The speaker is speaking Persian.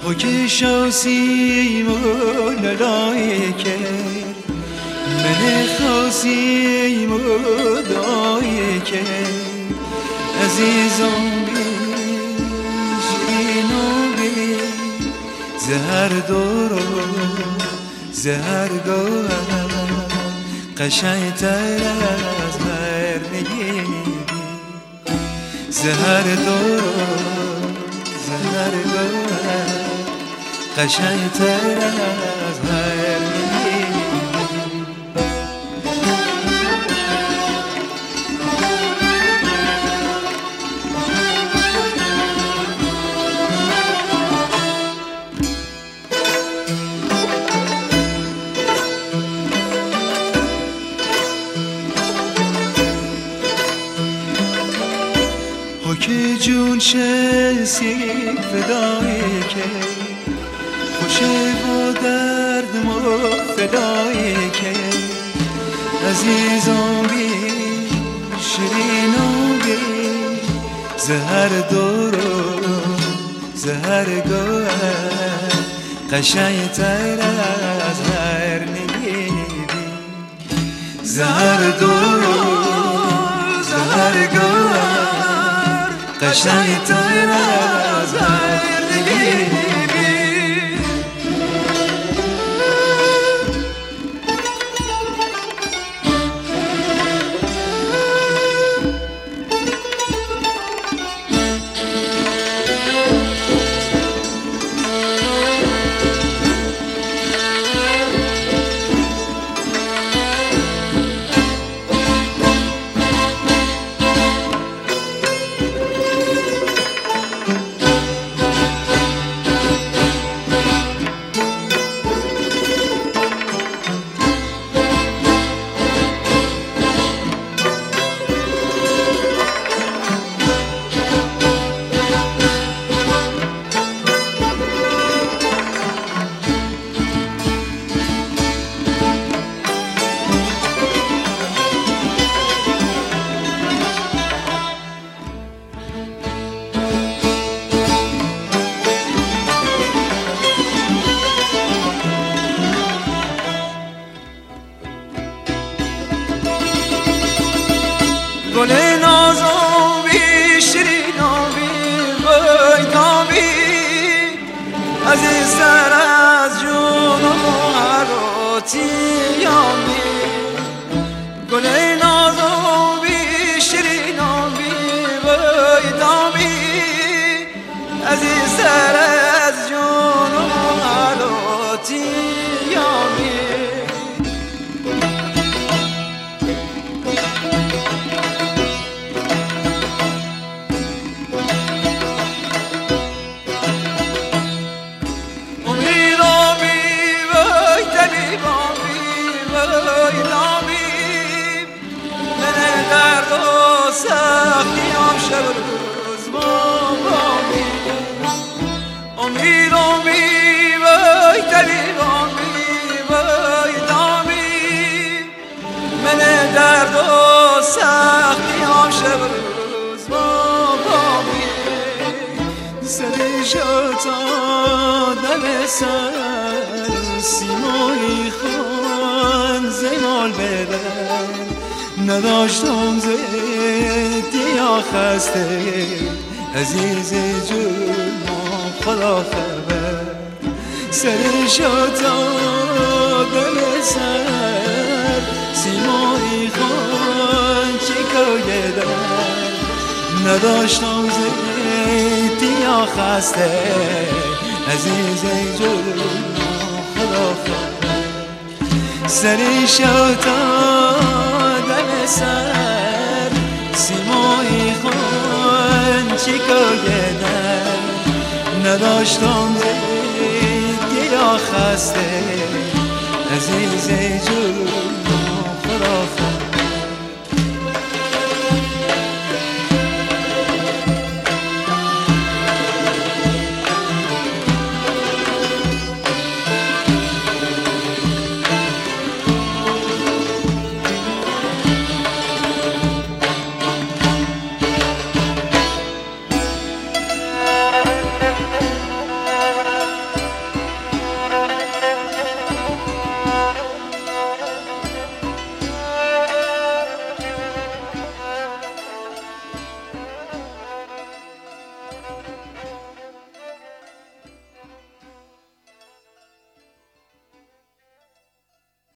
که شاسیم و لالای کرد من خاسیم و دای کرد عزیزم بیش اینو بی زهر دورو زهر گوه قشنگ تر از هر نگینی زهر دورو زهر گوه قشنگ تر از هر نگینی که جون شسی فدای که خوشه با درد ما فدای که عزیزم بی شیرینم بی زهر دورو زهر گوه قشنگ تر از هر نگینی بی زهر دورو زهر گوه قشنگ تر از هر نگینی گل نازم بی شیرینم بی بیدم بی عزیزتر از جونم و حیاتیم بی گل نازم بی شیرینم بی بیدم بی عزیزتر از جونم و حیاتیم بی سختیم شب روز بامی امید امی وای دلیلم بی وای دامی من درد و سختیم شب روز بامی سری شتا دم سر سیمایی خان زیمال بدن نداشتم زدی یا خسته عزیز جونم خدا خبر سر شتا دل سر سیمایی خان چیکای در نداشتم زدی یا خسته عزیز جونم خدا خبر سر شتا سر سیمایی خان چیکای در نداشتم زدی یا خسته عزیز جون خدا